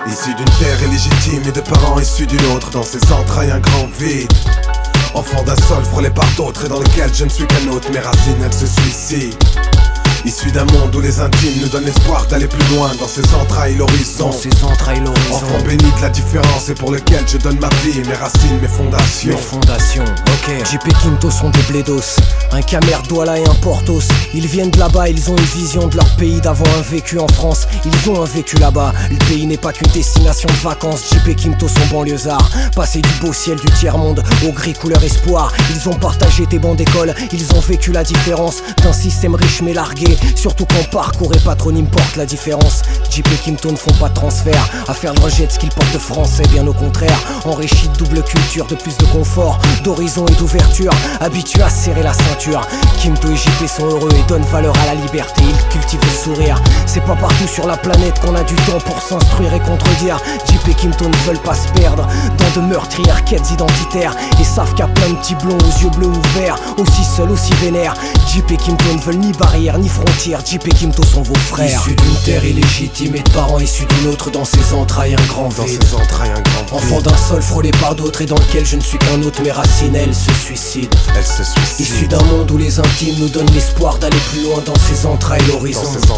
Issu d'une terre illégitime et de parents issus d'une autre, dans ses entrailles un grand vide. Enfant d'un sol frôlé par d'autres et dans lequel je ne suis qu'un autre. Mes racines elles se suicident. Issu d'un monde où les intimes nous donnent l'espoir d'aller plus loin. Dans ses entrailles l'horizon. Enfant béni de la différence et pour lequel je donne ma vie. Mes racines, mes fondations. Ok. JP Quinto sont des blédos. Un Camer, Douala et un Portos. Ils viennent de là-bas, ils ont une vision de leur pays d'avant un vécu en France. Ils ont un vécu là-bas. Le pays n'est pas qu'une destination de vacances. JP Quinto sont banlieusards. Passé du beau ciel du tiers-monde au gris couleur espoir. Ils ont partagé tes bancs d'école. Ils ont vécu la différence d'un système riche mais largué. Surtout quand parcours et patronyme portent la différence. JP Quinto ne font pas de transfert à faire le rejet de ce qu'ils portent français, bien au contraire. Enrichi de double culture, de plus de confort, d'horizon et d'ouverture, habitués à serrer la ceinture. Quinto et JP sont heureux et donnent valeur à la liberté. Ils cultivent le sourire. C'est pas partout sur la planète qu'on a du temps pour s'instruire et contredire. JP et Quinto ne veulent pas se perdre dans de meurtrières quêtes identitaires et savent qu'il y a plein de petits blonds aux yeux bleus ouverts, aussi seuls, aussi vénères. JP et Quinto ne veulent ni barrière ni frontières. JP et Quinto sont vos frères. Issus d'une terre illégitime et de parents issus d'une autre, dans ses entrailles un grand vide. Enfant d'un sol frôlé par d'autres et dans lequel je ne suis qu'un autre. Mes racines elles se suicident. Issus d'un monde où les intimes nous donnent l'espoir d'aller plus loin. Dans ses entrailles l'horizon.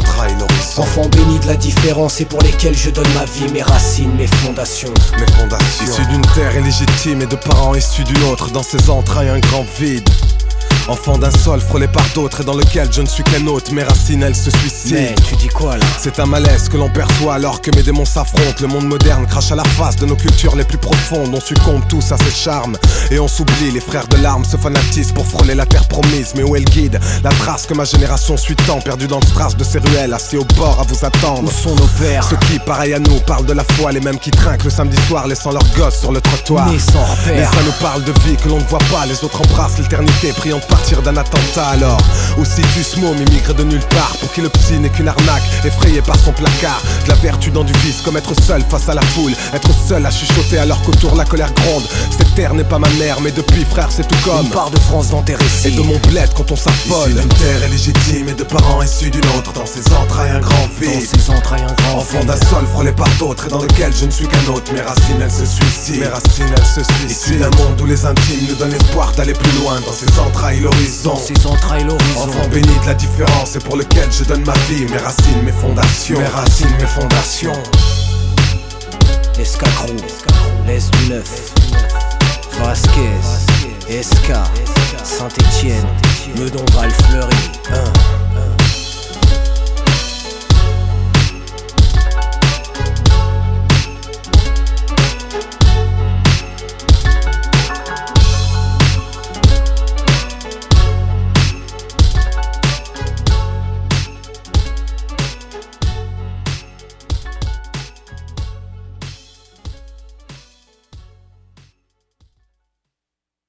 Enfant béni de la différence et pour lesquels je donne ma vie. Mes racines, mes fondations. Issu d'une terre illégitime et de parents issus d'une autre, dans ses entrailles un grand vide. Enfant d'un sol frôlé par d'autres et dans lequel je ne suis qu'un autre. Mes racines elles se suicident. Mais tu dis quoi là? C'est un malaise que l'on perçoit alors que mes démons s'affrontent. Le monde moderne crache à la face de nos cultures les plus profondes. On succombe tous à ses charmes et on s'oublie. Les frères de l'arme se fanatisent pour frôler la terre promise. Mais où est le guide? La trace que ma génération suit tant, perdue dans le strass de ces ruelles, assis au bord à vous attendre. Où sont nos pères? Ceux qui, pareil à nous, parlent de la foi. Les mêmes qui trinquent le samedi soir laissant leurs gosses sur le trottoir. Nés sans repère. Les uns nous parlent de vie que l'on ne voit pas. Les autres embrassent l'éternité priant de partir d'un attentat. Alors, où situe ce môme immigré de nulle part, pour qui le psy n'est qu'une arnaque, effrayé par son placard. De la vertu dans du vice, comme être seul face à la foule, être seul à chuchoter alors qu'autour la colère gronde. Cette terre n'est pas ma mère, mais depuis frère c'est tout comme une part de France dans tes récits et de mon bled quand on s'affole. Issu d'une terre illégitime et de parents issus d'une autre, dans ses entrailles un grand vide. Enfant d'un sol frôlé par d'autres et dans lequel je ne suis qu'un autre. Mes racines elles se suicident. Issu d'un monde où les intimes nous donnent l'espoir d'aller plus loin. Dans ses entrailles l'horizon. Enfant béni de la différence et pour lequel je donne ma vie. Mes racines, mes fondations. Escacrou, Les du Neuf, Vasquez, Esca, Saint-Etienne, Meudon-Val, Fleury,